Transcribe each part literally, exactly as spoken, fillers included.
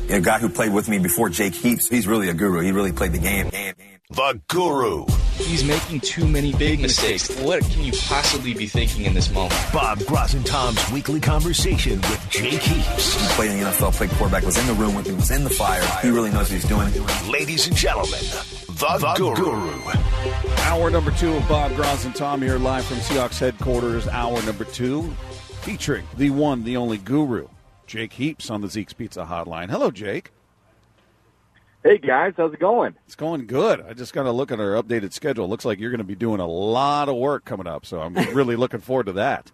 A guy who played with me before, Jake Heaps, he's really a guru. He really played the game. The Guru. He's making too many big mistakes. What can you possibly be thinking in this moment? Bob Gross and Tom's weekly conversation with Jake Heaps. He played in the N F L, played quarterback, was in the room with me, was in the fire. He really knows what he's doing. Ladies and gentlemen, the, the Guru. Guru. Hour number two of Bob Gross and Tom here live from Seahawks headquarters. Hour number two featuring the one, the only Guru, Jake Heaps on the Zeke's Pizza Hotline. Hello, Jake. Hey, guys. How's it going? It's going good. I just got to look at our updated schedule. It looks like you're going to be doing a lot of work coming up, so I'm really looking forward to that.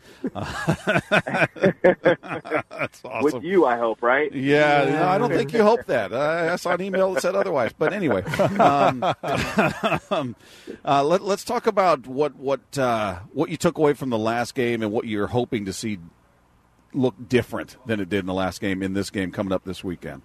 That's awesome. With you, I hope, right? Yeah, no, I don't think you hope that. I, I saw an email that said otherwise. But anyway, um, um, uh, let, let's talk about what what uh, what you took away from the last game and what you're hoping to see look different than it did in the last game in this game coming up this weekend.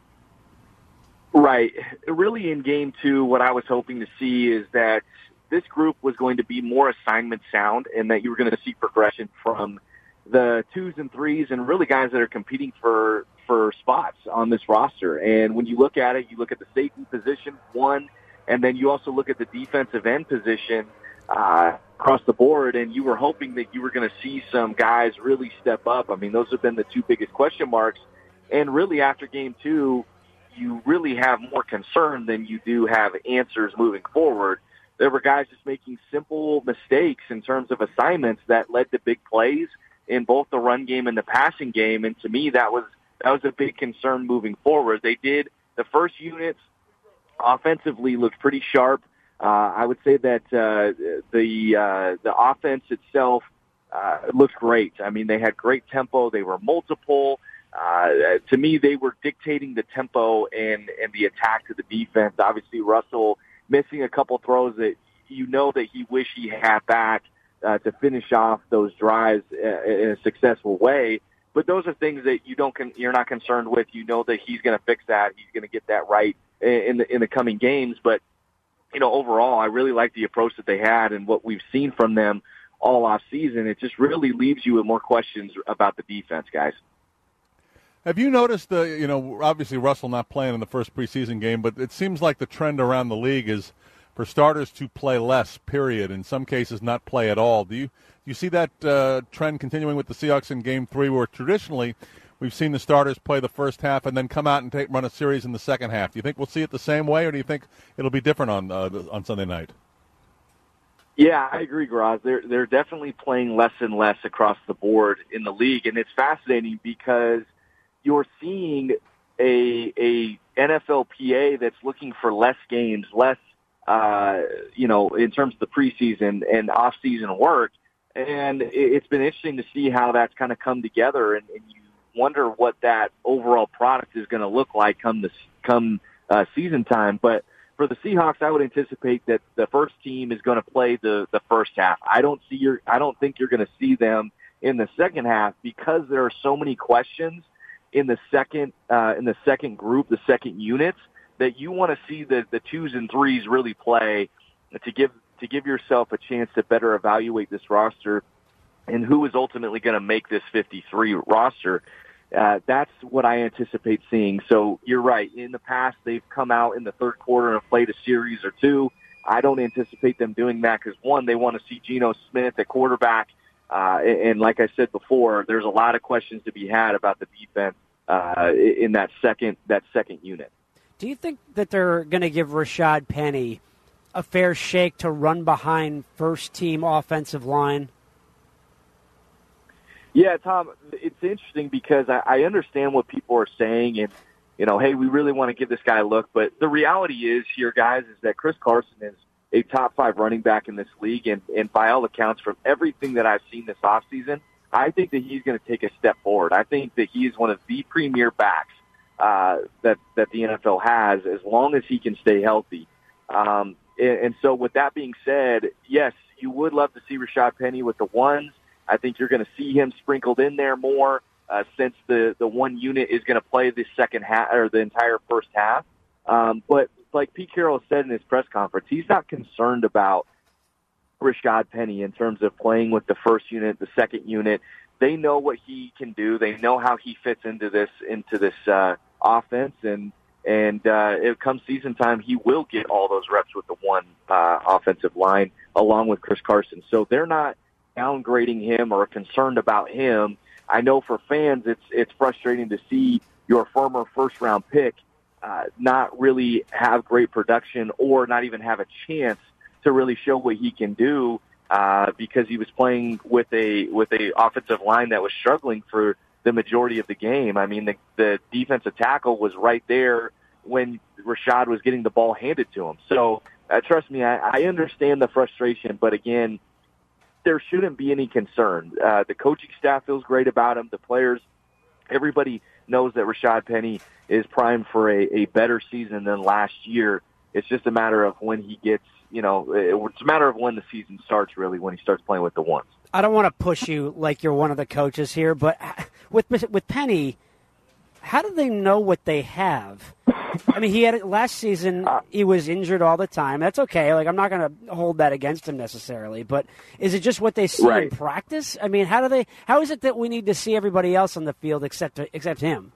Right. Really, in game two, what I was hoping to see is that this group was going to be more assignment sound and that you were going to see progression from the twos and threes and really guys that are competing for, for spots on this roster. And when you look at it, you look at the safety position, one, and then you also look at the defensive end position uh, across the board, and you were hoping that you were going to see some guys really step up. I mean, those have been the two biggest question marks. And really, after game two, you really have more concern than you do have answers moving forward. There were guys just making simple mistakes in terms of assignments that led to big plays in both the run game and the passing game. And to me, that was, that was a big concern moving forward. They did, the first units offensively looked pretty sharp. Uh, I would say that, uh, the, uh, the offense itself, uh, looked great. I mean, they had great tempo. They were multiple. Uh, to me, they were dictating the tempo and, and the attack to the defense. Obviously, Russell missing a couple throws that you know that he wish he had back uh, to finish off those drives uh, in a successful way. But those are things that you don't con- you're not concerned with. You know that he's going to fix that. He's going to get that right in the in the coming games. But you know, overall, I really like the approach that they had and what we've seen from them all off season. It just really leaves you with more questions about the defense, guys. Have you noticed the, you know, obviously Russell not playing in the first preseason game, but it seems like the trend around the league is for starters to play less, period. In some cases, not play at all. Do you do you see that uh, trend continuing with the Seahawks in game three, where traditionally we've seen the starters play the first half and then come out and take, run a series in the second half? Do you think we'll see it the same way, or do you think it'll be different on uh, on Sunday night? Yeah, I agree, Graz. They're, they're definitely playing less and less across the board in the league, and it's fascinating because you're seeing a a N F L P A that's looking for less games, less, uh, you know, in terms of the preseason and off-season work. And it's been interesting to see how that's kind of come together, and, and you wonder what that overall product is going to look like come this come uh, season time. But for the Seahawks, I would anticipate that the first team is going to play the the first half. I don't see your I don't think you're going to see them in the second half because there are so many questions in the second uh, in the second group, the second units, that you want to see the, the twos and threes really play to give to give yourself a chance to better evaluate this roster and who is ultimately going to make this fifty-three roster. Uh, that's what I anticipate seeing. So you're right. In the past, they've come out in the third quarter and played a series or two. I don't anticipate them doing that because, one, they want to see Geno Smith at quarterback. Uh, and, and like I said before, there's a lot of questions to be had about the defense uh, in that second that second unit. Do you think that they're going to give Rashad Penny a fair shake to run behind first-team offensive line? Yeah, Tom, it's interesting because I, I understand what people are saying and, you know, hey, we really want to give this guy a look. But the reality is here, guys, is that Chris Carson is a top five running back in this league. And, and by all accounts, from everything that I've seen this offseason, I think that he's going to take a step forward. I think that he is one of the premier backs uh, that, that the N F L has as long as he can stay healthy. Um, and, and so with that being said, yes, you would love to see Rashad Penny with the ones. I think you're going to see him sprinkled in there more uh, since the, the one unit is going to play the second half or the entire first half. Um, but like Pete Carroll said in his press conference, he's not concerned about Rashad Penny in terms of playing with the first unit, the second unit. They know what he can do. They know how he fits into this into this uh, offense, and And uh, it comes season time, he will get all those reps with the one uh, offensive line along with Chris Carson. So they're not downgrading him or concerned about him. I know for fans it's it's frustrating to see your former first-round pick uh, not really have great production or not even have a chance to really show what he can do uh, because he was playing with a with a offensive line that was struggling for the majority of the game. I mean, the, the defensive tackle was right there when Rashad was getting the ball handed to him. So uh, trust me, I, I understand the frustration, but again, there shouldn't be any concern. Uh, the coaching staff feels great about him. The players, everybody knows that Rashad Penny is primed for a, a better season than last year. It's just a matter of when he gets, you know, it's a matter of when the season starts, really, when he starts playing with the ones. I don't want to push you like you're one of the coaches here, but with with Penny, how do they know what they have? I mean, he had last season. He was injured all the time. That's okay. Like, I'm not going to hold that against him necessarily. But is it just what they see right. in practice? I mean, how do they? How is it that we need to see everybody else on the field except except him?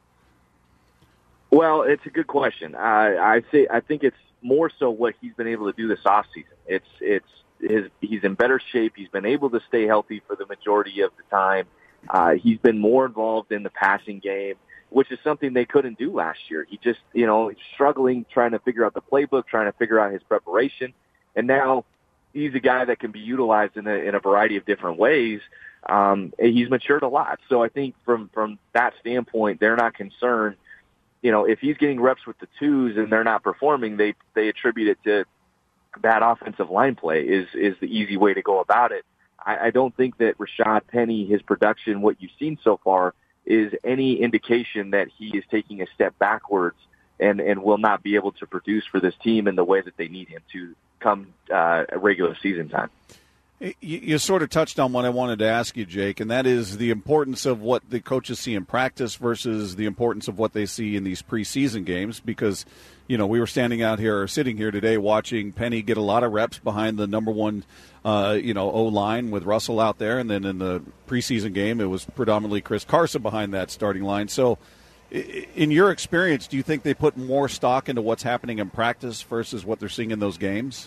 Well, it's a good question. I I say I think it's more so what he's been able to do this offseason. It's it's his he's in better shape. He's been able to stay healthy for the majority of the time. Uh, he's been more involved in the passing game, which is something they couldn't do last year. He just, you know, he's struggling trying to figure out the playbook, trying to figure out his preparation. And now he's a guy that can be utilized in a, in a variety of different ways. Um, and he's matured a lot. So I think from, from that standpoint, they're not concerned. You know, if he's getting reps with the twos and they're not performing, they, they attribute it to bad offensive line play is, is the easy way to go about it. I, I don't think that Rashad Penny, his production, what you've seen so far, is any indication that he is taking a step backwards and, and will not be able to produce for this team in the way that they need him to come uh, regular season time. You, you sort of touched on what I wanted to ask you, Jake, and that is the importance of what the coaches see in practice versus the importance of what they see in these preseason games. Because, you know, we were standing out here or sitting here today watching Penny get a lot of reps behind the number one, uh, you know, O-line with Russell out there. And then in the preseason game, it was predominantly Chris Carson behind that starting line. So in your experience, do you think they put more stock into what's happening in practice versus what they're seeing in those games?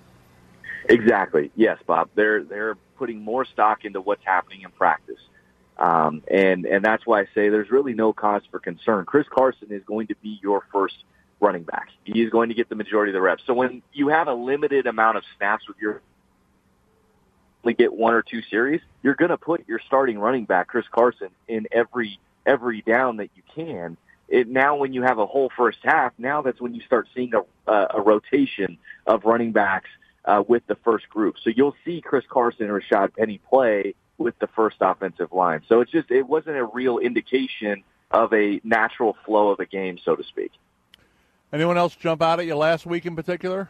Exactly. Yes, Bob. They're they're putting more stock into what's happening in practice, um, and and that's why I say there's really no cause for concern. Chris Carson is going to be your first running back. He is going to get the majority of the reps. So when you have a limited amount of snaps with your only get one or two series, you're going to put your starting running back, Chris Carson, in every every down that you can. It now when you have a whole first half, now that's when you start seeing a a, a rotation of running backs. Uh, with the first group. So you'll see Chris Carson and Rashad Penny play with the first offensive line. So it's just, it wasn't a real indication of a natural flow of a game, so to speak. Anyone else jump out at you last week in particular?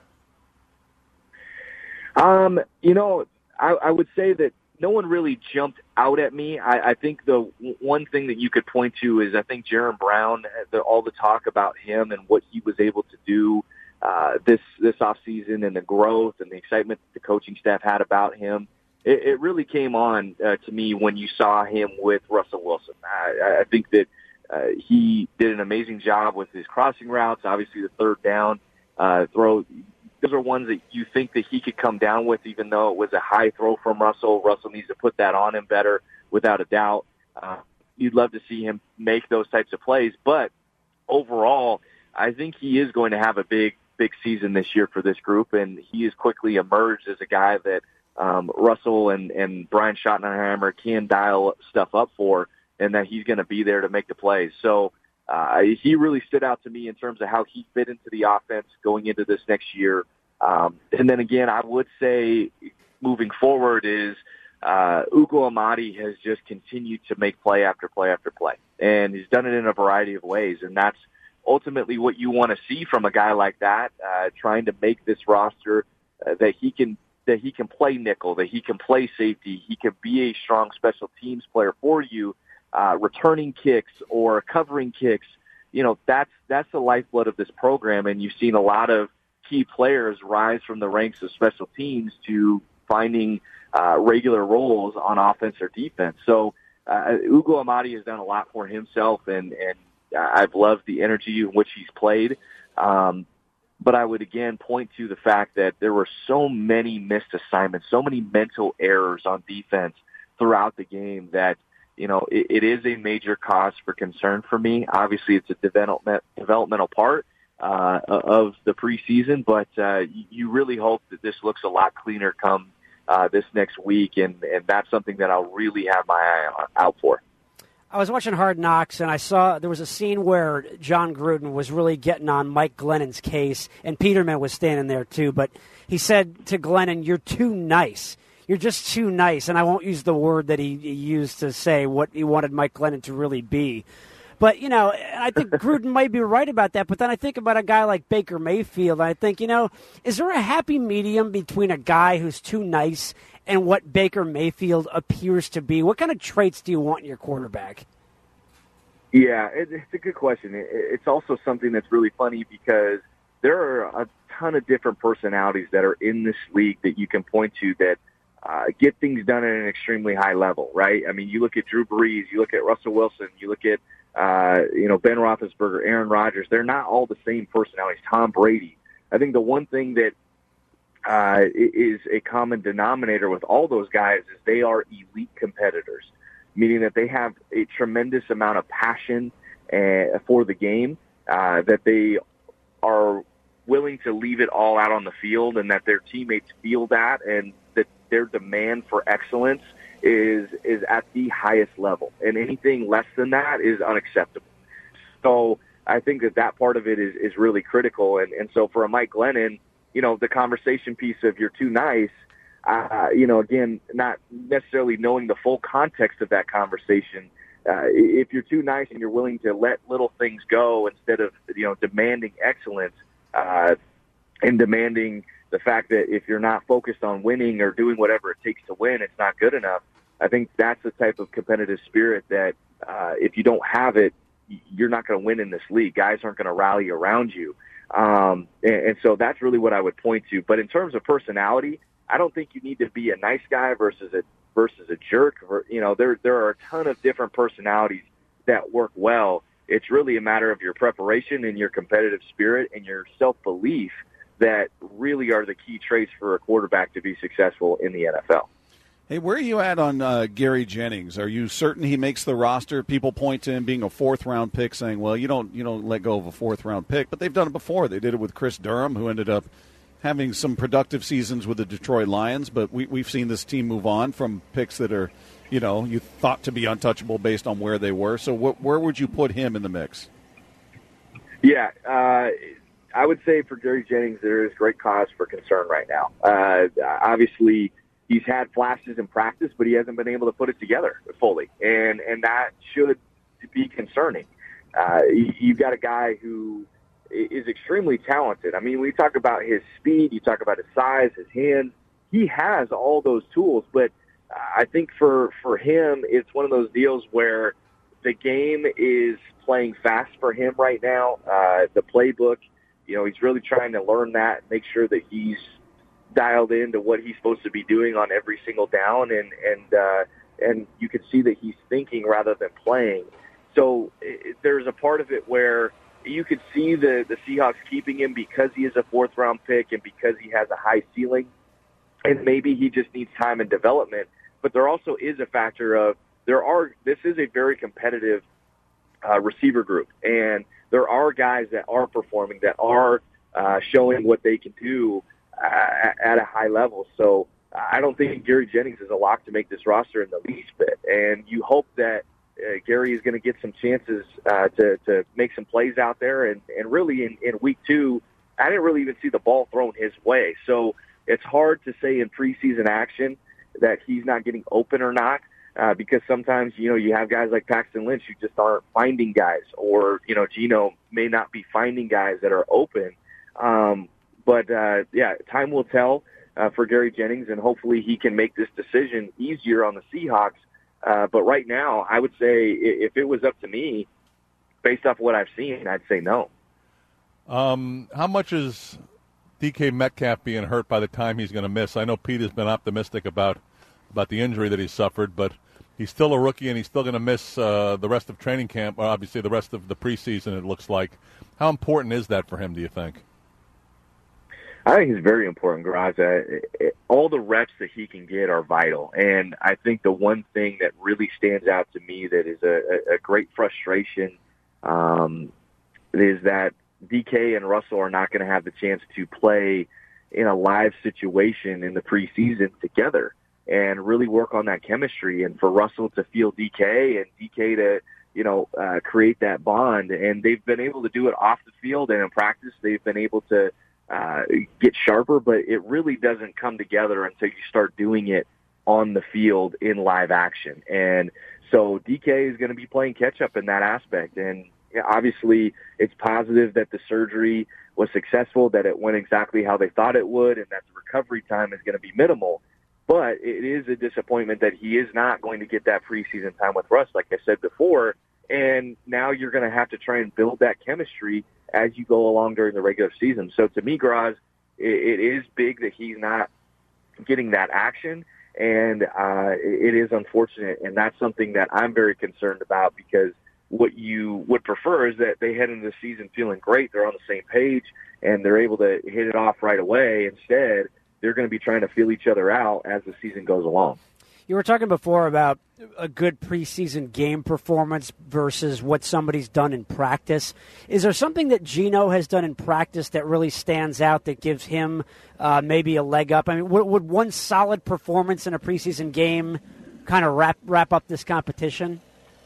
Um, you know, I, I would say that no one really jumped out at me. I, I think the one thing that you could point to is I think Jaron Brown, the, all the talk about him and what he was able to do Uh, this this offseason and the growth and the excitement that the coaching staff had about him, it, it really came on uh, to me when you saw him with Russell Wilson. I, I think that uh, he did an amazing job with his crossing routes. Obviously, the third down uh, throw, those are ones that you think that he could come down with, even though it was a high throw from Russell. Russell needs to put that on him better, without a doubt. Uh, you'd love to see him make those types of plays, but overall, I think he is going to have a big big season this year for this group, and he has quickly emerged as a guy that um, Russell and, and Brian Schottenheimer can dial stuff up for, and that he's going to be there to make the plays. So uh, he really stood out to me in terms of how he fit into the offense going into this next year. Um, and then again, I would say moving forward is uh, Ugo Amadi has just continued to make play after play after play, and he's done it in a variety of ways, and that's ultimately what you want to see from a guy like that, uh, trying to make this roster uh, that he can that he can play nickel, that he can play safety, he can be a strong special teams player for you, uh, returning kicks or covering kicks. You know, that's that's the lifeblood of this program, and you've seen a lot of key players rise from the ranks of special teams to finding uh, regular roles on offense or defense. So uh, Ugo Amadi has done a lot for himself, and and I've loved the energy in which he's played. Um, but I would, again, point to the fact that there were so many missed assignments, so many mental errors on defense throughout the game that, you know, it, it is a major cause for concern for me. Obviously, it's a development, developmental part uh, of the preseason, but uh, you really hope that this looks a lot cleaner come uh, this next week, and, and that's something that I'll really have my eye out for. I was watching Hard Knocks, and I saw there was a scene where John Gruden was really getting on Mike Glennon's case, and Peterman was standing there too, but he said to Glennon, "You're too nice. You're just too nice," and I won't use the word that he used to say what he wanted Mike Glennon to really be. But, you know, I think Gruden might be right about that, but then I think about a guy like Baker Mayfield, and I think, you know, is there a happy medium between a guy who's too nice and what Baker Mayfield appears to be? What kind of traits do you want in your quarterback? Yeah, it, it's a good question. It, it's also something that's really funny because there are a ton of different personalities that are in this league that you can point to that uh, get things done at an extremely high level, right? I mean, you look at Drew Brees, you look at Russell Wilson, you look at, uh, you know, Ben Roethlisberger, Aaron Rodgers. They're not all the same personalities. Tom Brady. I think the one thing that uh, is a common denominator with all those guys is they are elite competitors, meaning that they have a tremendous amount of passion uh, for the game, uh, that they are willing to leave it all out on the field, and that their teammates feel that, and that their demand for excellence is is at the highest level. And anything less than that is unacceptable. So I think that that part of it is, is really critical. And, and so for a Mike Glennon, you know, the conversation piece of "you're too nice," Uh, you know, again, not necessarily knowing the full context of that conversation. Uh, if you're too nice and you're willing to let little things go instead of, you know, demanding excellence uh, and demanding the fact that if you're not focused on winning or doing whatever it takes to win, it's not good enough. I think that's the type of competitive spirit that uh, if you don't have it, you're not going to win in this league. Guys aren't going to rally around you. Um, and, and so that's really what I would point to. But in terms of personality, I don't think you need to be a nice guy versus a versus a jerk. You know, there there are a ton of different personalities that work well. It's really a matter of your preparation and your competitive spirit and your self-belief that really are the key traits for a quarterback to be successful in the N F L. Hey, where are you at on uh, Gary Jennings? Are you certain he makes the roster? People point to him being a fourth-round pick, saying, well, you don't you don't let go of a fourth-round pick. But they've done it before. They did it with Chris Durham, who ended up having some productive seasons with the Detroit Lions, but we, we've seen this team move on from picks that are, you know, you thought to be untouchable based on where they were. So wh- where would you put him in the mix? Yeah, uh, I would say for Gary Jennings, there is great cause for concern right now. Uh, obviously, he's had flashes in practice, but he hasn't been able to put it together fully, and, and that should be concerning. Uh, you've got a guy who is extremely talented. I mean, we talk about his speed, you talk about his size, his hands. He has all those tools, but I think for, for him, it's one of those deals where the game is playing fast for him right now. Uh, the playbook, you know, he's really trying to learn that, make sure that he's dialed into what he's supposed to be doing on every single down, and and uh, and you can see that he's thinking rather than playing. So it, there's a part of it where you could see the, the Seahawks keeping him because he is a fourth-round pick and because he has a high ceiling, and maybe he just needs time and development. But there also is a factor of there are this is a very competitive uh, receiver group, and there are guys that are performing, that are uh, showing what they can do uh, at a high level. So I don't think Gary Jennings is a lock to make this roster in the least bit, and you hope that Uh, Gary is going to get some chances uh, to, to make some plays out there. And, and really in, in week two, I didn't really even see the ball thrown his way. So it's hard to say in preseason action that he's not getting open or not uh, because sometimes, you know, you have guys like Paxton Lynch who just aren't finding guys, or, you know, Geno may not be finding guys that are open. Um, but, uh, yeah, time will tell uh, for Gary Jennings, and hopefully he can make this decision easier on the Seahawks. Uh, but right now, I would say if it was up to me, based off what I've seen, I'd say no. Um, how much is D K Metcalf being hurt by the time he's going to miss? I know Pete has been optimistic about about the injury that he suffered, but He's still a rookie, and he's still going to miss uh, the rest of training camp, or obviously the rest of the preseason, it looks like. How important is that for him, do you think? I think it's very important, Garage. Uh, all the reps that he can get are vital. And I think the one thing that really stands out to me that is a, a great frustration um, is that D K and Russell are not going to have the chance to play in a live situation in the preseason together and really work on that chemistry, and for Russell to feel D K and D K to, you know, uh, create that bond. And they've been able to do it off the field and in practice. They've been able to uh, get sharper, but it really doesn't come together until you start doing it on the field in live action. And so D K is going to be playing catch up in that aspect. And obviously it's positive that the surgery was successful, that it went exactly how they thought it would, and that the recovery time is going to be minimal. But it is a disappointment that he is not going to get that preseason time with Russ, like I said before. And now you're going to have to try and build that chemistry as you go along during the regular season. So to me, Graz, it, it is big that he's not getting that action. And uh, it is unfortunate. And that's something that I'm very concerned about, because what you would prefer is that they head into the season feeling great. They're on the same page and they're able to hit it off right away. Instead, they're going to be trying to feel each other out as the season goes along. You were talking before about a good preseason game performance versus what somebody's done in practice. Is there something that Geno has done in practice that really stands out that gives him uh, maybe a leg up? I mean, would, would one solid performance in a preseason game kind of wrap wrap up this competition?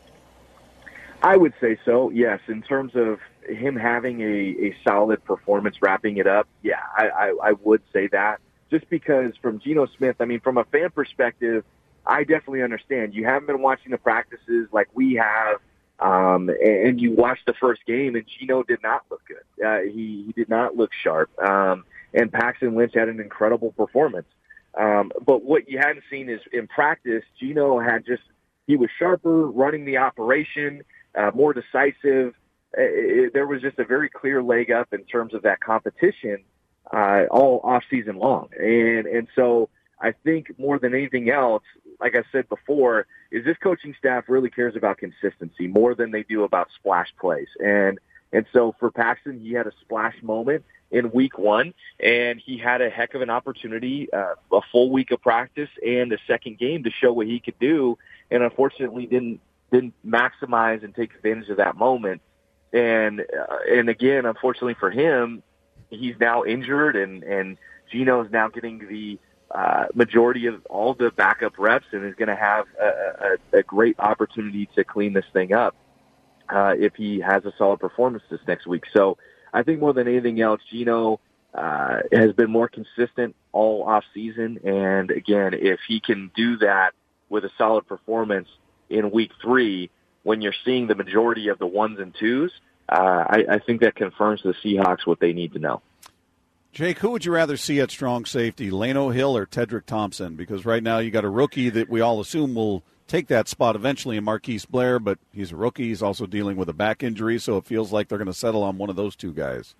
I would say so, yes. In terms of him having a, a solid performance wrapping it up, yeah, I, I, I would say that. Just because from Geno Smith, I mean, from a fan perspective, I definitely understand. You haven't been watching the practices like we have, um, and you watched the first game, and Geno did not look good. Uh, he, he did not look sharp. Um, and Paxton Lynch had an incredible performance. Um, but what you hadn't seen is in practice, Geno had just, he was sharper, running the operation, uh, more decisive. It, it, there was just a very clear leg up in terms of that competition. Uh, all off season long. And, and so I think more than anything else, like I said before, is this coaching staff really cares about consistency more than they do about splash plays. And, and so for Paxton, he had a splash moment in week one, and he had a heck of an opportunity, uh, a full week of practice and a second game to show what he could do. And unfortunately didn't, didn't maximize and take advantage of that moment. And, uh, and again, unfortunately for him, he's now injured, and, and Geno is now getting the uh, majority of all the backup reps and is going to have a, a, a great opportunity to clean this thing up uh, if he has a solid performance this next week. So I think more than anything else, Geno uh, has been more consistent all off season. And again, if he can do that with a solid performance in week three, when you're seeing the majority of the ones and twos, Uh, I, I think that confirms to the Seahawks what they need to know. Jake, who would you rather see at strong safety, Lano Hill or Tedrick Thompson? Because right now you got a rookie that we all assume will take that spot eventually in Marquise Blair, but he's a rookie. He's also dealing with a back injury, so it feels like they're going to settle on one of those two guys.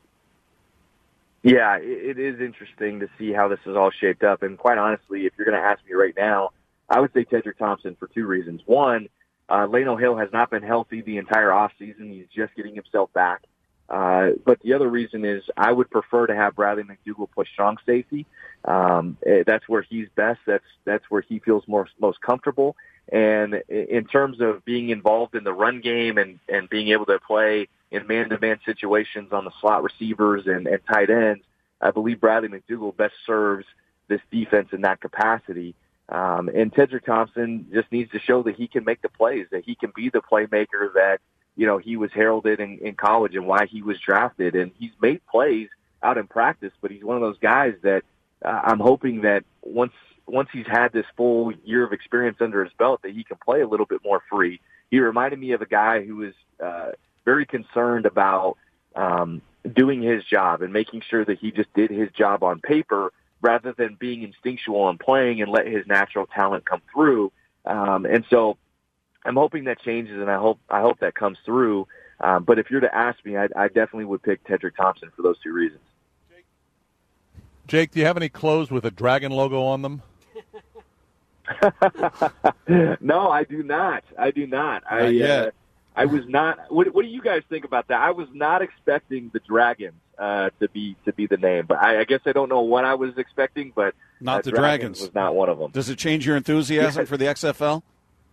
Yeah, it, it is interesting to see how this is all shaped up. And quite honestly, if you're going to ask me right now, I would say Tedrick Thompson for two reasons. One, Uh, Lano Hill has not been healthy the entire offseason. He's just getting himself back. Uh, but the other reason is I would prefer to have Bradley McDougald play strong safety. Um, that's where he's best. That's that's where he feels more, most comfortable. And in terms of being involved in the run game and, and being able to play in man-to-man situations on the slot receivers and, and tight ends, I believe Bradley McDougald best serves this defense in that capacity. Um, and Tedrick Thompson just needs to show that he can make the plays, that he can be the playmaker that, you know, he was heralded in, in college and why he was drafted. And he's made plays out in practice, but he's one of those guys that uh, I'm hoping that once once he's had this full year of experience under his belt, that he can play a little bit more free. He reminded me of a guy who was uh, very concerned about um, doing his job and making sure that he just did his job on paper, rather than being instinctual and playing and let his natural talent come through. Um, and so I'm hoping that changes, and I hope I hope that comes through. Um, but if you're to ask me, I, I definitely would pick Tedrick Thompson for those two reasons. Jake, do you have any clothes with a dragon logo on them? No, I do not. I do not. Not I yet. Uh, I was not. What, what do you guys think about that? I was not expecting the Dragons uh, to be to be the name, but I, I guess I don't know what I was expecting. But Not uh, the Dragons Dragons. was not one of them. Does it change your enthusiasm Yes. for the X F L?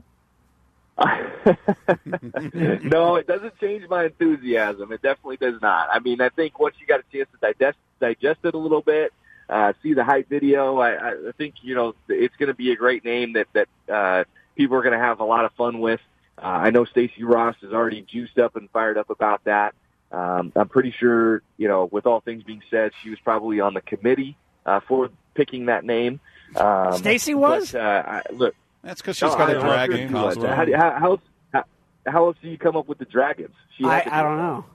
No, it doesn't change my enthusiasm. It definitely does not. I mean, I think once you got a chance to digest digest it a little bit, uh, see the hype video, I, I think you know it's going to be a great name that that uh, people are going to have a lot of fun with. Uh, I know Stacey Ross is already juiced up and fired up about that. Um, I'm pretty sure, you know, with all things being said, she was probably on the committee uh, for picking that name. Um, Stacey was? But, uh, I, look, That's because she's no, got I- a I'm sure dragon she was. costume. How, how, how, else- how, how else do you come up with the dragons? She had I, to be I don't involved.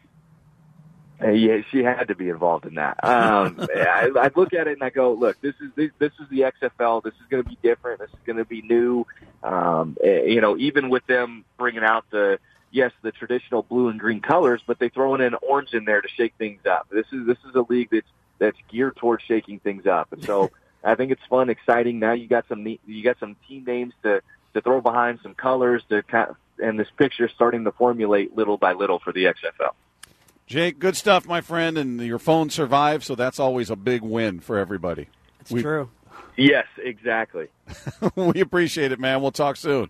know. Uh, yeah, she had to be involved in that. Um, I, I look at it and I go, look, this is this, this is the X F L. This is going to be different. This is going to be new. Um, eh, you know, even with them bringing out the yes, the traditional blue and green colors, but they throw in orange in there to shake things up. This is this is a league that's that's geared towards shaking things up, and so I think it's fun, exciting. Now you got some neat, you got some team names to to throw behind, some colors to kind of, and this picture starting to formulate little by little for the X F L. Jake, good stuff, my friend, and your phone survived, so that's always a big win for everybody. It's We- true. Yes, exactly. We appreciate it, man. We'll talk soon.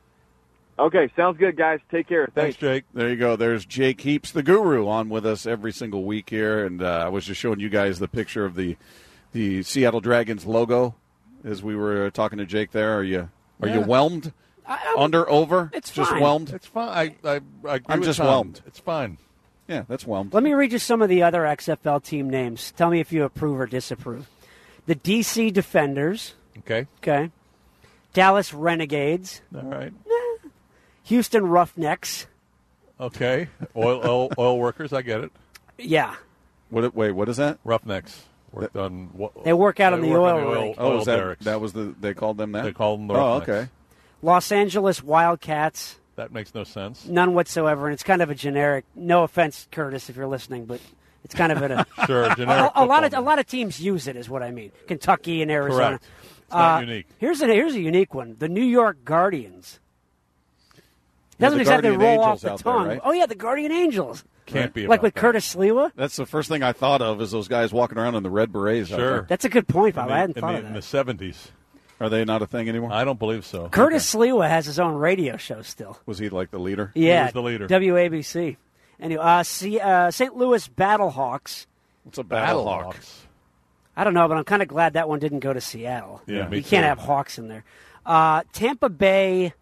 Okay, sounds good, guys. Take care. Thanks, Thanks. Jake. There you go. There's Jake Heaps, the guru, on with us every single week here, and uh, I was just showing you guys the picture of the the Seattle Dragons logo as we were talking to Jake there. Are you are you Yeah. whelmed? I, I'm- Under, over? It's just fine. whelmed? It's fine. I, I, I agree I'm with just Tom. whelmed. It's fine. Yeah, that's whelmed. Let me read you some of the other X F L team names. Tell me if you approve or disapprove. The D C Defenders. Okay. Okay. Dallas Renegades. All right. Houston Roughnecks. Okay. Oil, oil, oil workers. I get it. Yeah. What? Wait, what is that? Roughnecks worked on. what- They work out on the work oil on rig. Oh, oil is that derricks. that was the they called them that? They called them the Oh, Roughnecks. okay. Los Angeles Wildcats. That makes no sense. None whatsoever, and it's kind of a generic. No offense, Curtis, if you're listening, but it's kind of a Sure, generic. a, a lot of football a lot of teams use it, is what I mean. Kentucky and Arizona. Correct. It's not Uh, unique. Here's a here's a unique one. The New York Guardians. Yeah, Doesn't the exactly Guardian roll off Angels the out there, tongue. right? Oh yeah, the Guardian Angels. Can't be Like about with that. Curtis Sliwa. That's the first thing I thought of is those guys walking around in the red berets. out Sure. there. That's a good point, In Bob. the, I hadn't in thought the, of in that. the seventies. Are they not a thing anymore? I don't believe so. Curtis Sliwa has his own radio show still. Was he like the leader? Yeah, was the leader. W A B C. Anyway, uh, C, uh, Saint Louis Battlehawks. What's a battle hawk? Battlehawks. I don't know, but I'm kind of glad that one didn't go to Seattle. Yeah, me you can't too. have Hawks in there. Uh, Tampa Bay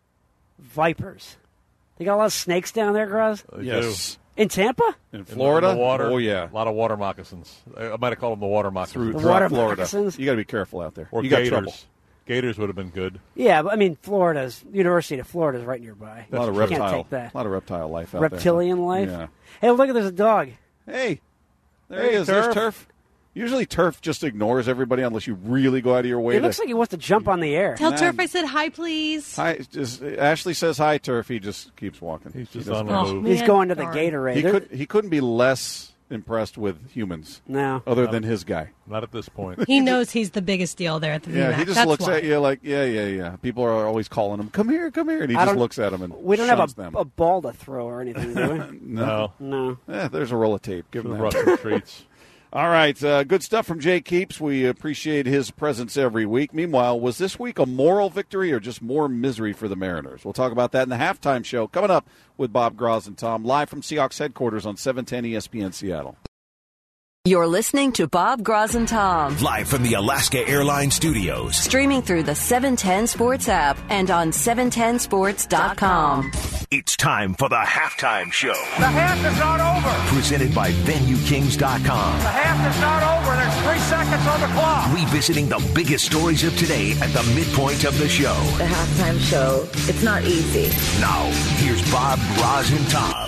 Vipers. They got a lot of snakes down there, Graz? They Yes. In Tampa? In do. Florida? In the water. Oh, yeah. A lot of water moccasins. I, I might have called them the water moccasins. Through The throughout water Florida. moccasins? You got to be careful out there. Or you got gators. trouble. Gators would have been good. Yeah, but I mean, Florida's, University of Florida's right nearby. A lot of You reptile. Can't take that. A lot of reptile life out Reptilian there. life? Yeah. Hey, look at there's a dog. Hey, there Hey, he is. Turf. There's Turf. Usually Turf just ignores everybody unless you really go out of your way It to. looks like he wants to jump on the air. Tell Man. Turf I said hi, please. Hi, just Ashley says hi, Turf. He just keeps walking. He's He just doesn't- on the Oh, move. man. He's going to the Darn. Gatorade. He There- could. He couldn't be less impressed with humans, No. other than his guy. Not at this point. He knows he's the biggest deal there at the V Yeah, MAC. he just That's looks why. at you like, yeah, yeah, yeah. People are always calling him, "Come here, come here," and he I just don't- looks at them and We don't have shuns a, them. a ball to throw or anything, do we? no, No. No. Eh, there's a roll of tape. Give him The that. Russian treats. All right, uh, good stuff from Jay Keeps. We appreciate his presence every week. Meanwhile, was this week a moral victory or just more misery for the Mariners? We'll talk about that in the halftime show coming up with Bob Graz and Tom, live from Seahawks headquarters on seven ten E S P N Seattle. You're listening to Bob Graz and Tom, Live from the Alaska Airlines Studios. streaming through the seven ten Sports app and on seven ten sports dot com. It's time for the halftime show. The half is not over. Presented by venue kings dot com. The half is not over. There's three seconds on the clock. Revisiting the biggest stories of today at the midpoint of the show. The halftime show. It's not easy. Now, here's Bob, Roz, and Tom.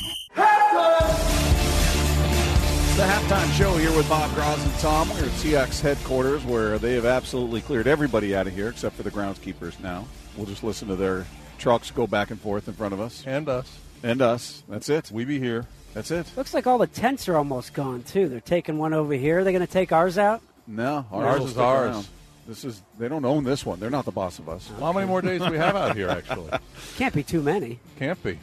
The halftime show here with Bob Graz and Tom. We're at Seahawks headquarters where they have absolutely cleared everybody out of here except for the groundskeepers now. We'll just listen to their trucks go back and forth in front of us. And us. And us. That's it. We be here. That's it. Looks like all the tents are almost gone, too. They're taking one over here. Are they going to take ours out? No, Ours will is stick ours. around. This is they don't own this one. They're not the boss of us. How many more days do we have out here, actually? Can't be too many. Can't be.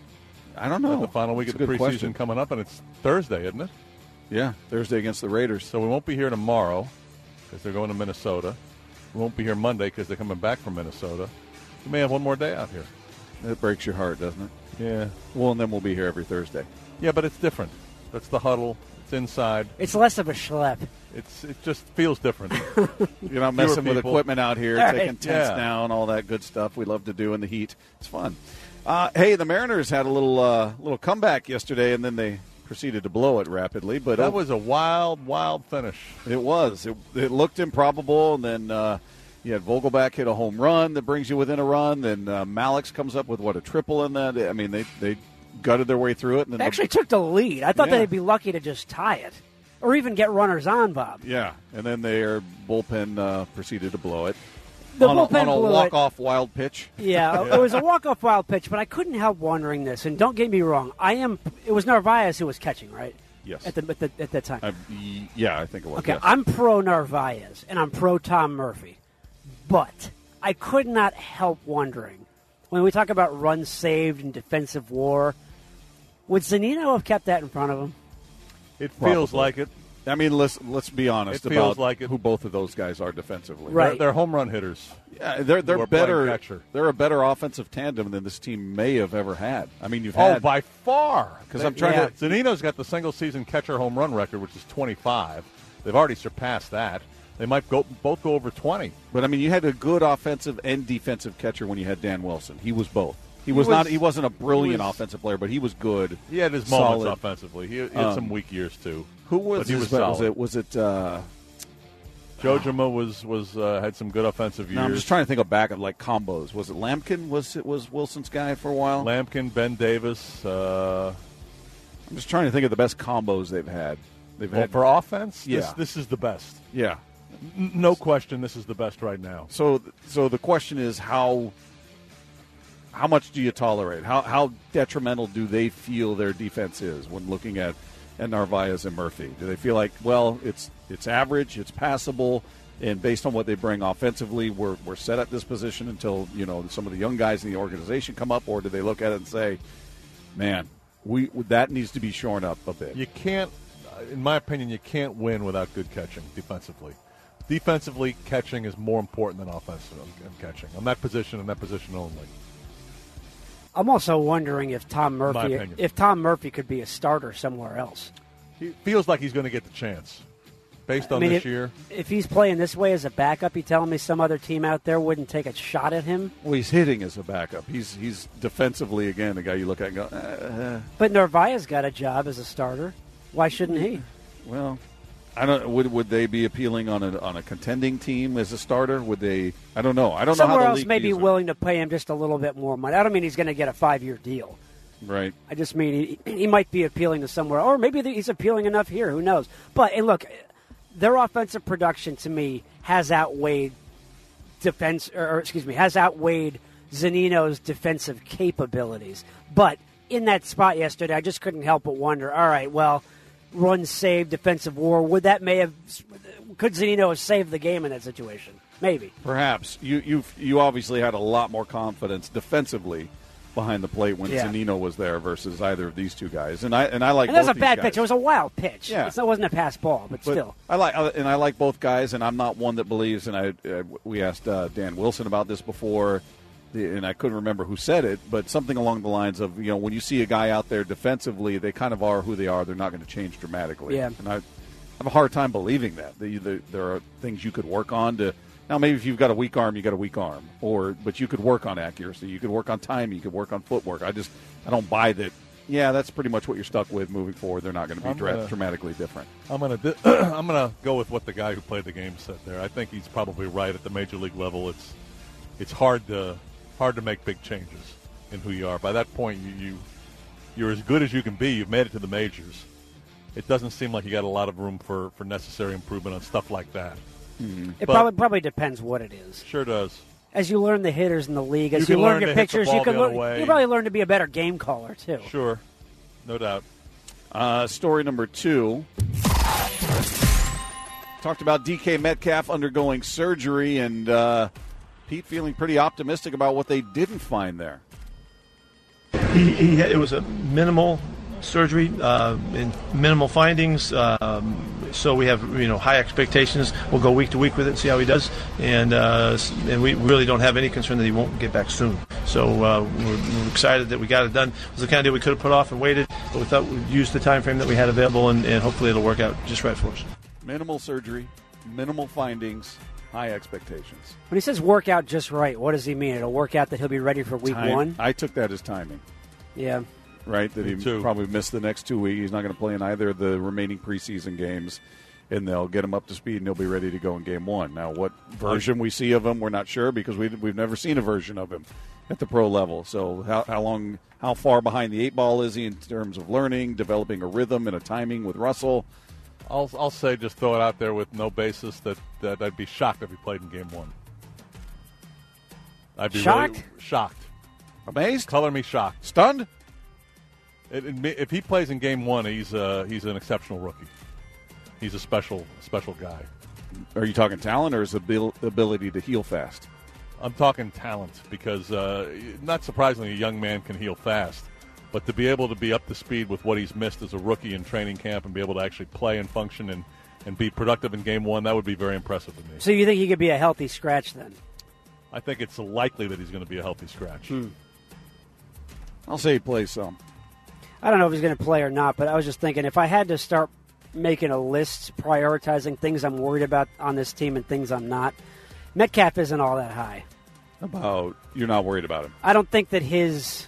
I don't know. The final week That's of the a good preseason question. coming up, and it's Thursday, isn't it? Yeah, Thursday against the Raiders. So we won't be here tomorrow because they're going to Minnesota. We won't be here Monday because they're coming back from Minnesota. We may have one more day out here. That breaks your heart, doesn't it? Yeah. Well, and then we'll be here every Thursday. Yeah, but it's different. That's the huddle. It's inside. It's less of a schlep. It's It just feels different. You're not messing with people. equipment out here, All right. taking tents Yeah. down, all that good stuff we love to do in the heat. It's fun. Uh, hey, the Mariners had a little uh, little comeback yesterday, and then they proceeded to blow it rapidly. But That oh, was a wild, wild finish. It was. It, it looked improbable, and then uh, you had Vogelback hit a home run that brings you within a run. Then uh, Malix comes up with, what, a triple in that? I mean, they, they gutted their way through it. And then They the- actually took the lead. I thought Yeah. they'd be lucky to just tie it or even get runners on, Bob. Yeah, and then their bullpen uh, proceeded to blow it. The on bullpen a, on a blew it. walk-off wild pitch. Yeah, it was a walk-off wild pitch, but I couldn't help wondering this. And don't get me wrong, I am. It was Narvaez who was catching, right? Yes. At the at, the, at that time. I, yeah, I think it was. Okay, yes. I'm pro Narvaez and I'm pro Tom Murphy, but I could not help wondering when we talk about runs saved and defensive war. Would Zunino have kept that in front of him? It feels Probably. like it. I mean, let's let's be honest It feels about like it. who both of those guys are defensively. Right. They're, they're home run hitters. Yeah, they're they're Who are playing better. catcher. They're a better offensive tandem than this team may have ever had. I mean, you've Oh, had by far. 'Cause I'm trying Yeah. to. Zanino's got the single-season catcher home run record, which is twenty-five. They've already surpassed that. They might go both go over twenty. But I mean, you had a good offensive and defensive catcher when you had Dan Wilson. He was both. He was, was- not. He wasn't a brilliant he was- offensive player, but he was good. He had his moments solid. offensively. He, he had Um, some weak years too. Who was But he his- was was solid. it? Was it? Uh, Jojima was was uh, had some good offensive years. no, I'm just trying to think of back of like combos. Was it Lampkin? Was it was Wilson's guy for a while? Lampkin, Ben Davis. Uh, I'm just trying to think of the best combos they've had. They've well, had for offense, this, Yeah. this is the best. yeah. N- no question, this is the best right now. So, so the question is how how much do you tolerate? How how detrimental do they feel their defense is when looking at, at Narvaez and Murphy? Do they feel like, well, it's it's average, it's passable, and based on what they bring offensively, we're we're set at this position until, you know, some of the young guys in the organization come up, or do they look at it and say, man, we that needs to be shorn up a bit? You can't, in my opinion, you can't win without good catching defensively. Defensively, catching is more important than offensive catching on that position and that position only. I'm also wondering if Tom my Murphy opinion. if Tom Murphy could be a starter somewhere else. He feels like he's going to get the chance based on I mean, this if, year. if he's playing this way as a backup, you telling me some other team out there wouldn't take a shot at him? Well, he's hitting as a backup. He's he's defensively again the guy you look at and go, uh, But Narvaez got a job as a starter. Why shouldn't he? well. I don't. Would would they be appealing on a on a contending team as a starter? Would they? I don't know. I don't know Somewhere how the else league may be views it. willing to pay him just a little bit more money. I don't mean he's going to get a five-year deal. Right. I just mean he, he might be appealing to somewhere, or maybe he's appealing enough here. Who knows? But and look, their offensive production to me has outweighed defense, or, or excuse me, has outweighed Zunino's defensive capabilities. But in that spot yesterday, I just couldn't help but wonder. All right, well, run saved, defensive war. Would that may have could Zunino have saved the game in that situation? Maybe. Perhaps you you you obviously had a lot more confidence defensively behind the plate when Yeah. Zunino was there versus either of these two guys. And I and I like. And that's both a bad these guys. pitch. It was a wild pitch. Yeah. It's- it wasn't a pass ball, but, But still. I like and I like both guys, and I'm not one that believes. And I uh, we asked uh, Dan Wilson about this before, and I couldn't remember who said it, but something along the lines of, you know, when you see a guy out there defensively, they kind of are who they are. They're not going to change dramatically. Yeah. And I have a hard time believing that. The, the, there are things you could work on to. Now, maybe if you've got a weak arm, you got a weak arm, or but you could work on accuracy, you could work on time, you could work on footwork. I just I don't buy that. Yeah, that's pretty much what you're stuck with moving forward. They're not going to be I'm dra- gonna- dramatically different. I'm gonna di- I'm gonna go with what the guy who played the game said there. I think he's probably right at the major league level. It's it's hard to hard to make big changes in who you are. By that point, you, you you're as good as you can be. You've made it to the majors. It doesn't seem like you got a lot of room for, for necessary improvement on stuff like that. It But- probably probably depends what it is. Sure does. As you learn the hitters in the league, as You you, can learn learn your to hit the pitchers, ball you can the other learn, way. you probably learn to be a better game caller too. Sure, no doubt. Uh, story number two. Talked about D K Metcalf undergoing surgery, and uh, Pete feeling pretty optimistic about what they didn't find there. He, he had, it was a minimal surgery uh, and minimal findings. Um, so we have you know high expectations. We'll go week to week with it, see how he does, and uh, and we really don't have any concern that he won't get back soon. So uh, we're, we're excited that we got it done. It was the kind of deal we could have put off and waited, but we thought we'd use the time frame that we had available, and, and hopefully it'll work out just right for us. Minimal surgery, minimal findings, high expectations. When he says work out just right, what does he mean? It'll work out that he'll be ready for week Time, one? I took that as timing. Yeah. Right, that he too. probably missed the next two weeks. He's not going to play in either of the remaining preseason games, and they'll get him up to speed, and he'll be ready to go in game one. Now, what version we see of him, we're not sure because we, we've never seen a version of him at the pro level. So how, how long, how far behind the eight ball is he in terms of learning, developing a rhythm and a timing with Russell? I'll I'll say, just throw it out there with no basis, that, that I'd be shocked if he played in game one. I'd be shocked? Really shocked. Amazed? Color me shocked. Stunned? It, it, if he plays in game one, he's uh, he's an exceptional rookie. He's a special special guy. Are you talking talent or his abil- ability to heal fast? I'm talking talent because, uh, not surprisingly, a young man can heal fast. But to be able to be up to speed with what he's missed as a rookie in training camp and be able to actually play and function and, and be productive in game one, that would be very impressive to me. So you think he could be a healthy scratch then? I think it's likely that he's going to be a healthy scratch. Hmm. I'll say he plays some. I don't know if he's going to play or not, but I was just thinking if I had to start making a list prioritizing things I'm worried about on this team and things I'm not, Metcalf isn't all that high. About you're not worried about him? I don't think that his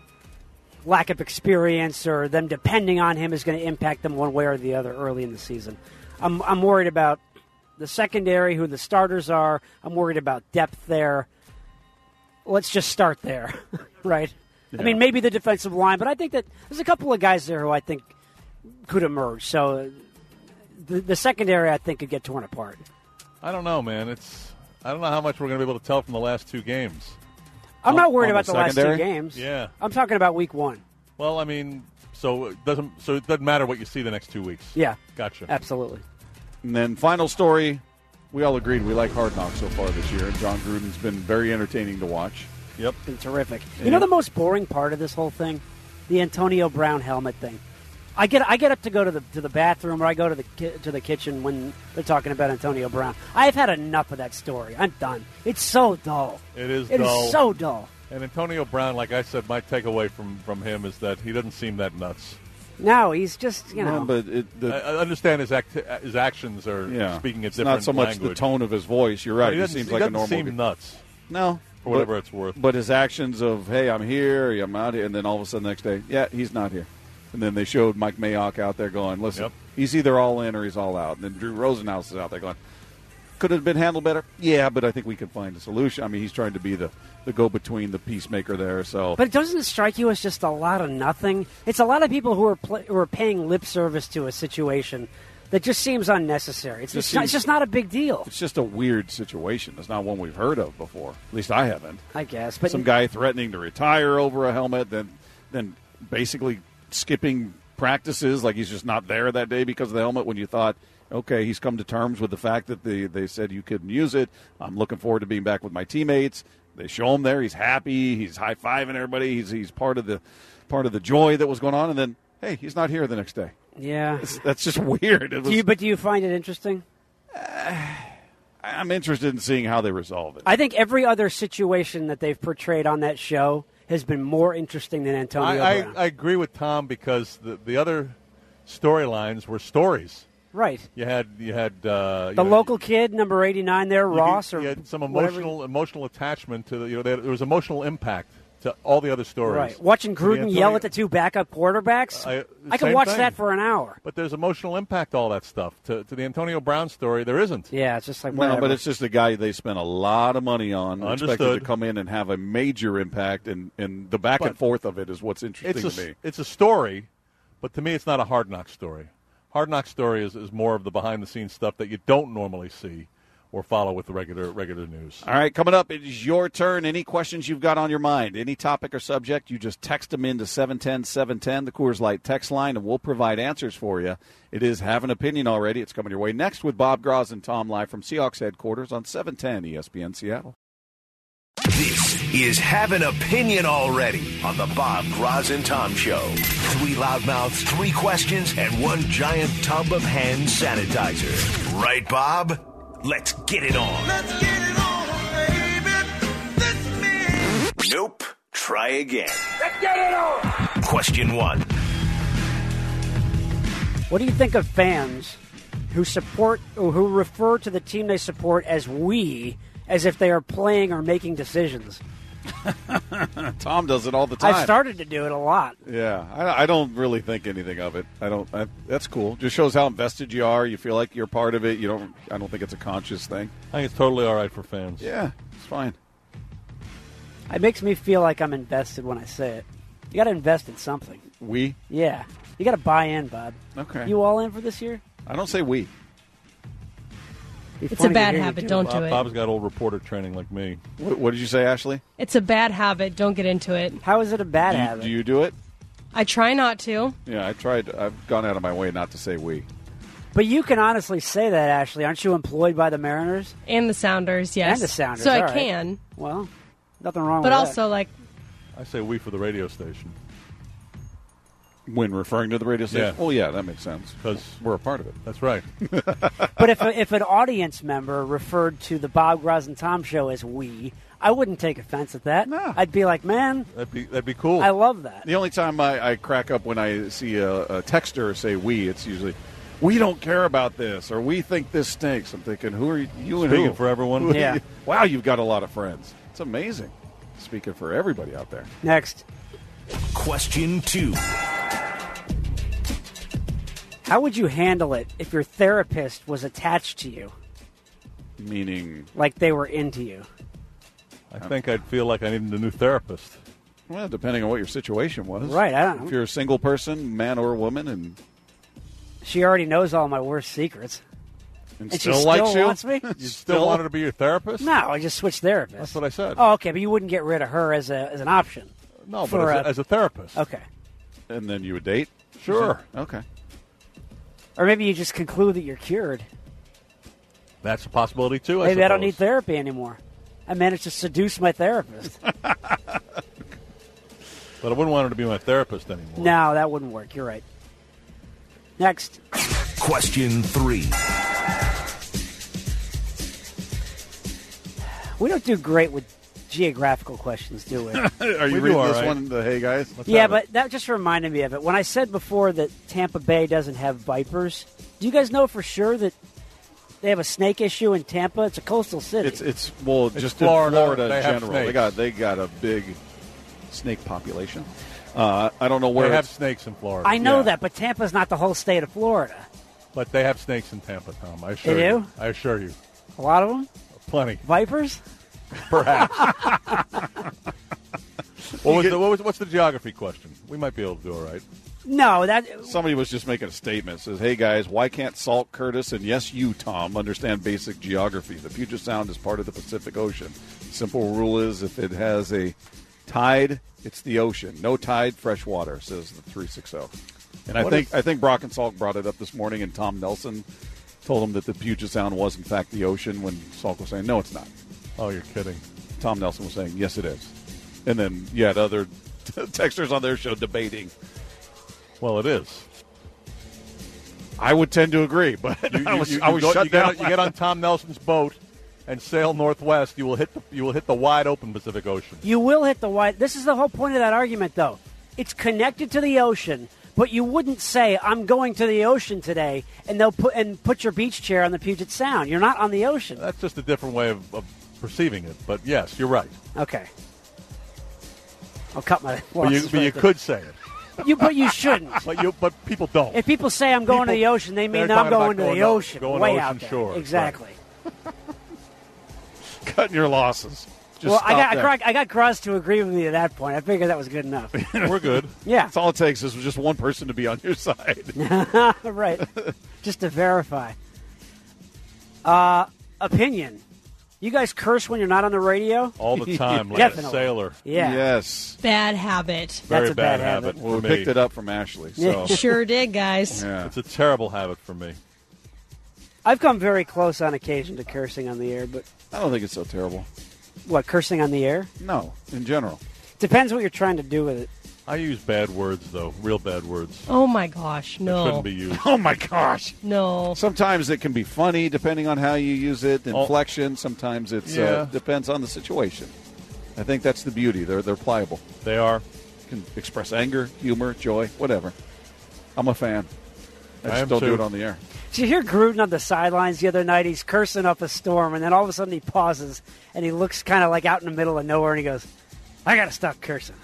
lack of experience or them depending on him is going to impact them one way or the other early in the season. I'm, I'm worried about the secondary, who the starters are. I'm worried about depth there. Let's just start there, right? Yeah. I mean, maybe the defensive line, but I think that there's a couple of guys there who I think could emerge. So the, the secondary, I think, could get torn apart. I don't know, man. It's I don't know how much we're going to be able to tell from the last two games. I'm on, not worried about the, the last two games. Yeah. I'm talking about week one. Well, I mean, so it doesn't so it doesn't matter what you see the next two weeks. Yeah. Gotcha. Absolutely. And then final story, we all agreed we like Hard Knocks so far this year, and John Gruden's been very entertaining to watch. Yep. Been terrific. Yeah. You know the most boring part of this whole thing? The Antonio Brown helmet thing. I get I get up to go to the to the bathroom or I go to the ki- to the kitchen when they're talking about Antonio Brown. I've had enough of that story. I'm done. It's so dull. It is It dull. is so dull. And Antonio Brown, like I said, my takeaway from, from him is that he doesn't seem that nuts. No, he's just, you know. No, but it, the, I, I understand his act, his actions are yeah, speaking a it's different not so much language. the tone of his voice. You're right. He, he doesn't, seems he like a doesn't normal seem guy. nuts. No. For whatever but, it's worth. But his actions of, hey, I'm here, I'm out here, and then all of a sudden the next day, yeah, he's not here. And then they showed Mike Mayock out there going, listen, Yep. he's either all in or he's all out. And then Drew Rosenhaus is out there going, could it have been handled better? Yeah, but I think we can find a solution. I mean, he's trying to be the, the go-between, the peacemaker there. So, But doesn't it strike you as just a lot of nothing? It's a lot of people who are pl- who are paying lip service to a situation that just seems unnecessary. It's Just just, not, seems- it's just not a big deal, it's just a weird situation. It's not one we've heard of before. At least I haven't. I guess. But Some guy threatening to retire over a helmet, then then basically skipping practices like he's just not there that day because of the helmet when you thought, okay, he's come to terms with the fact that they, they said you couldn't use it. I'm looking forward to being back with my teammates. They show him there. He's happy. He's high-fiving everybody. He's he's part of the part of the joy that was going on. And then, hey, he's not here the next day. yeah. It's, that's just weird. It was, Do you, but do you find it interesting? I'm interested in seeing how they resolve it. I think every other situation that they've portrayed on that show has been more interesting than Antonio I, Brown. I, I agree with Tom because the, the other storylines were stories. Right. You had you had uh, you The know, local kid, number eighty-nine there, you Ross, could- or you had some whatever. emotional emotional attachment to the you know there, there was emotional impact to all the other stories. Right. Watching To the Gruden Antonio- yell at the two backup quarterbacks, I- I could same watch thing. that for an hour. But there's emotional impact to all that stuff. To, to the Antonio Brown story, there isn't. Yeah, it's just like No, whatever. but it's just a guy they spent a lot of money on, expected Understood. to come in and have a major impact, and, and the back and But forth of it is what's interesting It's to a, me. it's a story, but to me it's not a Hard Knock story. Hard Knock story is, is more of the behind-the-scenes stuff that you don't normally see or follow with the regular regular news. All right, coming up, it is your turn. Any questions you've got on your mind, any topic or subject, you just text them into seven ten seven ten, the Coors Light text line, and we'll provide answers for you. It is Have an Opinion Already. It's coming your way next with Bob Gross and Tom live from Seahawks headquarters on seven ten E S P N Seattle. This is Have an Opinion Already on the Bob Gross and Tom Show. Three loudmouths, three questions, and one giant tub of hand sanitizer. Right, Bob? Let's get it on. Let's get it on, baby. This me. Nope. Try again. Let's get it on. Question one. What do you think of fans who support or who refer to the team they support as we, as if they are playing or making decisions? Tom does it all the time. I've started to do it a lot. Yeah, I, I don't really think anything of it. I don't. I, that's cool. Just shows how invested you are. You feel like you're part of it. You don't. I don't think it's a conscious thing. I think it's totally all right for fans. Yeah, it's fine. It makes me feel like I'm invested when I say it. You got to invest in something. We? Yeah, you got to buy in, Bob. Okay. You all in for this year? I don't say we. It's a bad habit. Don't do Bob, it. Bob's got old reporter training like me. What, what did you say, Ashley? It's a bad habit. Don't get into it. How is it a bad do you, habit? Do you do it? I try not to. Yeah, I tried. I've gone out of my way not to say we. But you can honestly say that, Ashley. Aren't you employed by the Mariners? And the Sounders, yes. And the Sounders, So all I right. can. Well, nothing wrong but with also, that. like... I say we for the radio station. When referring to the radio station? Yeah. Well, yeah, that makes sense. Because we're a part of it. That's right. But if a, if an audience member referred to the Bob Gross and Tom Show as we, I wouldn't take offense at that. No. I'd be like, man, That'd be that'd be cool. I love that. The only time I, I crack up when I see a, a texter say we, it's usually, we don't care about this, or we think this stinks. I'm thinking, who are you, you and Speaking who? for everyone. Yeah. Wow, you've got a lot of friends. It's amazing. Speaking for everybody out there. Next. Question two. How would you handle it if your therapist was attached to you, Meaning, like they were into you? I think I'd feel like I needed a new therapist. well, depending on what your situation was. Right, I don't know. If you're a single person, man or woman, and, She already knows all my worst secrets. and, And still she likes still you, wants me? You still wanted to be your therapist? No, I just switched therapists. That's what I said. Oh, okay, but you wouldn't get rid of her as a as an option. no, for but as a, a- as a therapist. Okay. and then you would date? Sure. Okay. Or maybe you just conclude that you're cured. That's a possibility, too, I Maybe I don't suppose. need therapy anymore. I managed to seduce my therapist. But I wouldn't want her to be my therapist anymore. No, that wouldn't work. You're right. Next. Question three. We don't do great with geographical questions, do we? Are you We do reading all this right. one, the Hey Guys? Let's yeah, have but it. that just reminded me of it. When I said before that Tampa Bay doesn't have vipers, do you guys know for sure that they have a snake issue in Tampa? It's a coastal city. It's it's well, It's just Florida. in Florida They in have general. They snakes. got they got a big snake population. Uh, I don't know where They have it's- snakes in Florida. I know yeah. that, but Tampa's not the whole state of Florida. But they have snakes in Tampa, Tom. I assure They you. do? I assure you. A lot of them? Plenty. Vipers? Perhaps. what was the, what was, what's the geography question? We might be able to do all right. No, that Somebody was just making a statement. Says, "Hey guys, why can't Salt, Curtis, and yes, you, Tom, understand basic geography? The Puget Sound is part of the Pacific Ocean. Simple rule is, if it has a tide, it's the ocean. No tide, fresh water." Says the three six zero. And I What think is- I think Brock and Salk brought it up this morning, and Tom Nelson told him that the Puget Sound was in fact the ocean. When Salk was saying, "No, it's not." Oh, you're kidding. Tom Nelson was saying, "Yes, it is." And then you had other texters on their show debating. Well, it is. I would tend to agree, but You, I you- was, you- I you was go- shut you get down. on- you get on Tom Nelson's boat and sail northwest. You will hit the you will hit the wide open Pacific Ocean. you will hit the white. This is the whole point of that argument, though. It's connected to the ocean, but you wouldn't say, "I'm going to the ocean today," and they'll put and put your beach chair on the Puget Sound. You're not on the ocean. That's just a different way of, of perceiving it. But yes, you're right. Okay. I'll cut my But you, losses but you right there. could say it. You, but you shouldn't. But you, but people don't. If people say I'm going to People- the ocean, they mean they're I'm talking about going to going the to- ocean, going to way ocean out there. shores, Exactly. Cutting your losses. Just well, I stop got I there. got, I got Gross to agree with me at that point. I figured that was good enough. We're good. Yeah. That's all it takes is just one person to be on your side. Right. Just to verify. Uh, opinion. You guys curse when you're not on the radio? All the time, like Definitely. a sailor. Yeah. Yes. Bad habit. Very That's a bad, bad habit. Well, we for me. picked it up from Ashley. So. Sure did, guys. Yeah. It's a terrible habit for me. I've come very close on occasion to cursing on the air, but I don't think it's so terrible. what, cursing on the air? No, in general. Depends what you're trying to do with it. I use bad words, though, real bad words. Oh, my gosh. That No. shouldn't be used. Oh, my gosh. No. Sometimes it can be funny depending on how you use it, Oh. inflection. Sometimes it's Yeah. uh, depends on the situation. I think that's the beauty. They're they're pliable. They are. Can express anger, humor, joy, whatever. I'm a fan. I I just am don't do too. it on the air. Did you hear Gruden on the sidelines the other night? He's cursing up a storm, and then all of a sudden he pauses, and he looks kind of like out in the middle of nowhere, and he goes, I got to stop cursing.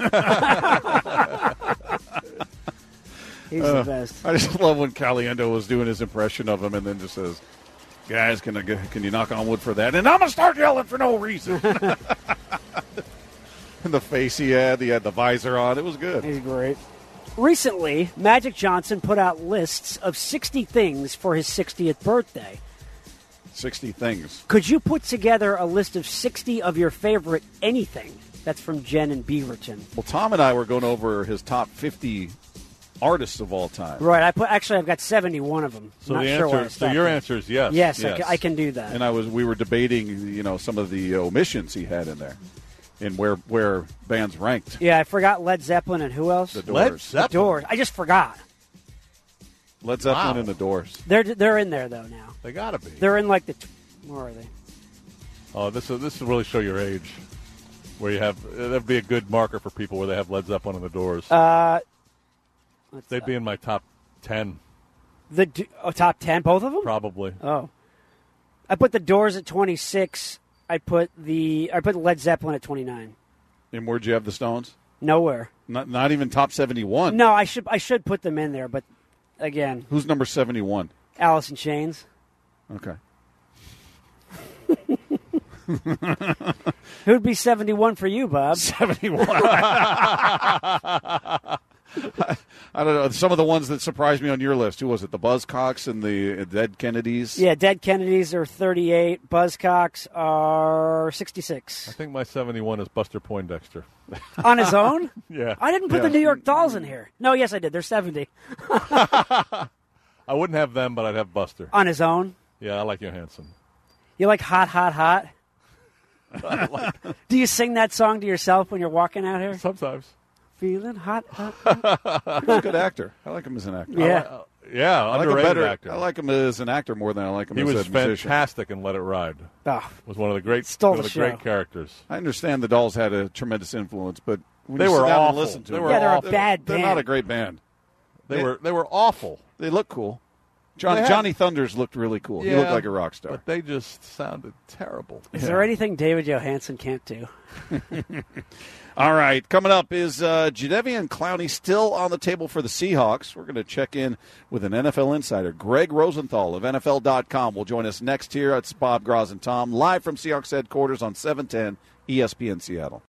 He's Uh, the best. I just love when Caliendo was doing his impression of him and then just says, guys, can I, get- can you knock on wood for that? And I'm going to start yelling for no reason. And the face he had, he had the visor on. It was good. He's great. Recently, Magic Johnson put out lists of sixty things for his sixtieth birthday. sixty things. Could you put together a list of sixty of your favorite anything? That's from Jen and Beaverton. Well, Tom and I were going over his top fifty artists of all time. Right. I put actually I've got seventy-one of them. So Not the sure answer, why I so stopped your there. answer is yes. Yes, I Yes. ca- I can do that. And I was we were debating, you know, some of the omissions he had in there and where where bands ranked. Yeah, I forgot Led Zeppelin and who else? The Led Doors. Zeppelin. The Doors. I just forgot. Led Zeppelin Wow. and the Doors. They're they're in there though now. They got to be. They're in like the t- where are they? Oh, this will, this will really show your age. Where you have that'd be a good marker for people where they have Led Zeppelin on the Doors. Uh, They'd be in my top ten, the D- oh, top ten, both of them. probably. Oh, I put the Doors at twenty-six. I put the I put Led Zeppelin at twenty-nine. And where'd you have the Stones? Nowhere. Not not even top seventy-one. No, I should I should put them in there, but again, Who's number seventy-one? Alice in Chains. Okay. Who'd be seventy-one for you, Bob? seventy-one. I don't know. Some of the ones that surprised me on your list. Who was it? The Buzzcocks and the Dead Kennedys? Yeah, Dead Kennedys are thirty-eight. Buzzcocks are I sixty-six. think my seventy-one is Buster Poindexter. On his own? Yeah. I didn't put Yeah. the New York Dolls in here. No, yes, I did. They're seventy. I wouldn't have them, but I'd have Buster. On his own? Yeah, I like Johansson. You like Hot, Hot, Hot? Do you sing that song to yourself when you're walking out here? Sometimes. Feeling hot, hot, hot. He's a good actor. I like him as an actor. Yeah. I li- uh, yeah, I like him underrated better. actor. I like him as an actor more than I like him he as was a musician. fantastic in Let It Ride. Oh, Was one of the great, Stole one of the the great show. characters. I understand the Dolls had a tremendous influence, but when They you were sit down awful. and listen to They them, were Yeah, they're a awful. bad They're band. not a great band. They They- were they were awful. They look cool. John, They had- Johnny Thunders looked really cool. He Yeah, looked like a rock star. But they just sounded terrible. Is there anything David Johansen can't do? All right, coming up is uh, Jadeveon Clowney still on the table for the Seahawks. We're going to check in with an N F L insider, Greg Rosenthal of N F L dot com. Will join us next here. It's Bob Gross and Tom, live from Seahawks headquarters on seven ten E S P N Seattle.